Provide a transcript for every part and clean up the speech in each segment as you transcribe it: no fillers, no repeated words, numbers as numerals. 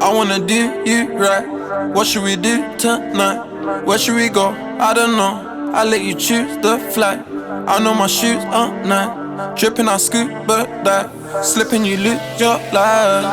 I wanna do you right. What should we do tonight? Where should we go? I don't know. I let you choose the flight. I know my shoes are nice. Dripping, I scuba dive. Slipping, you lose your life.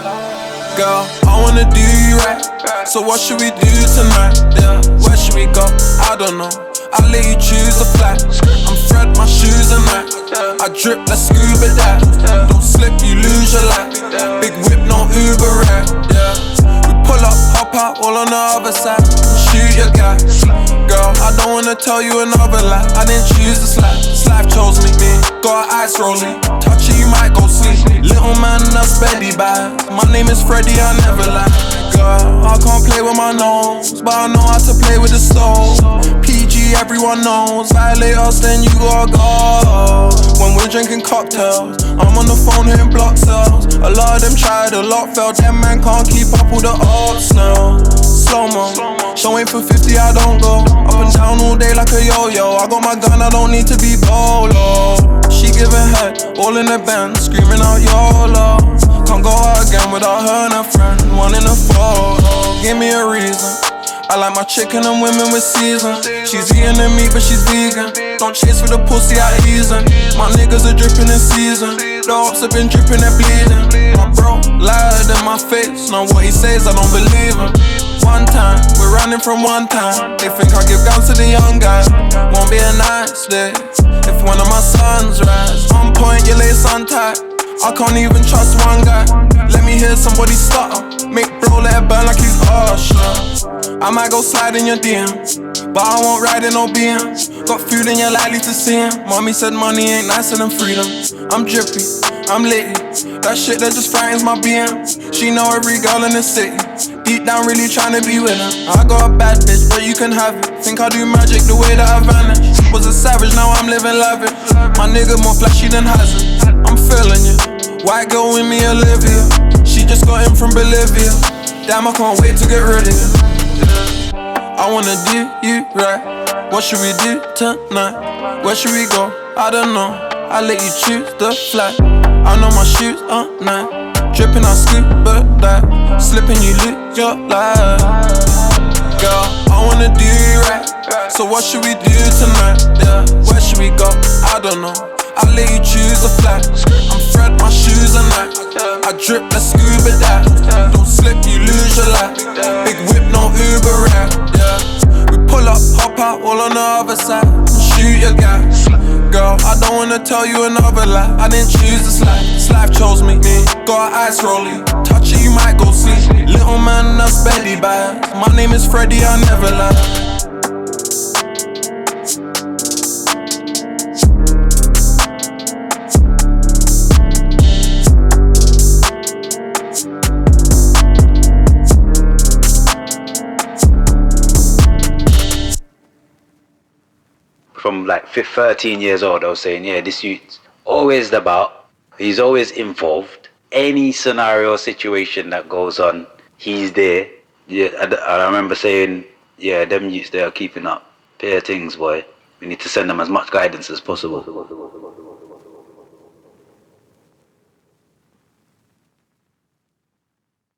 Girl, I wanna do you right. So what should we do tonight? Yeah, where should we go? I don't know. I let you choose the flight. I'm Fred, my shoes are nice. I drip, let's scuba dive. Don't slip, you lose your life. Big whip, no Uber ride. Yeah, we pull up, hop out, all on the other side. Shoot your guy. Girl, I don't wanna tell you another lie. I didn't choose this life. This life chose me. Got ice rolling. Touch it, you might go sleep. Little man, that's Betty bad. My name is Freddy, I never lie. Girl, I can't play with my nose, but I know how to play with the soul. PG, everyone knows. Violate us, then you gotta go. When we're drinking cocktails, I'm on the phone hitting block cells. A lot of them tried, a lot failed. Them man can't keep up with the odds now. Slow-mo, showing for 50, I don't go. Up and down all day like a yo-yo. I got my gun, I don't need to be bolo. She giving head, all in the band, screaming out YOLO. Can't go out again without her and her friend, one in a photo. Give me a reason. I like my chicken and women with season. She's eating the meat but she's vegan. Don't chase for the pussy, I easing. My niggas are dripping in season. The ops have been dripping and bleeding. My bro lied in my face. Now what he says I don't believe him. One time, we're running from one time. They think I give guns to the young guy. Won't be a nice day if one of my sons rise. On point, you lay sun tight. I can't even trust one guy. Let me hear somebody stutter. Make bro let it burn like he's Usher. I might go slide in your DMs, but I won't ride in no BMs. Got food and you're likely to see him. Mommy said money ain't nicer than freedom. I'm drippy, I'm litty. That shit that just frightens my BMs. She know every girl in the city. Deep down really tryna be with her. I got a bad bitch, but you can have it. Think I do magic the way that I vanish. Was a savage, now I'm living lavish. My nigga more flashy than Hazard. I'm feeling you. White girl with me, Olivia. She just got in from Bolivia. Damn, I can't wait to get rid of you. I wanna do you right. What should we do tonight? Where should we go? I don't know. I let you choose the flight. I know my shoes are nice. Dripping, I scuba dive. Slipping, you lose your life. Girl, I wanna do you right. So what should we do tonight? Yeah, where should we go? I don't know. I let you choose the flight. I'm Fred, my shoes are nice. I drip, let's scuba dive. Don't slip, you lose your life. Big whip, no Uber ride. Yeah, we pull up, hop out, all on the other side. Shoot your guy. Girl, I don't wanna tell you another lie. I didn't choose this life. This life chose me. Got ice rolling. Touch it, you might go sleep. Little man, that's Betty bad. My name is Freddy, I never lie. From like 13 years old, I was saying, yeah, this youth's always about, he's always involved. Any scenario or situation that goes on, he's there. Yeah, I remember saying, yeah, them youths, they are keeping up. Pair things, boy. We need to send them as much guidance as possible.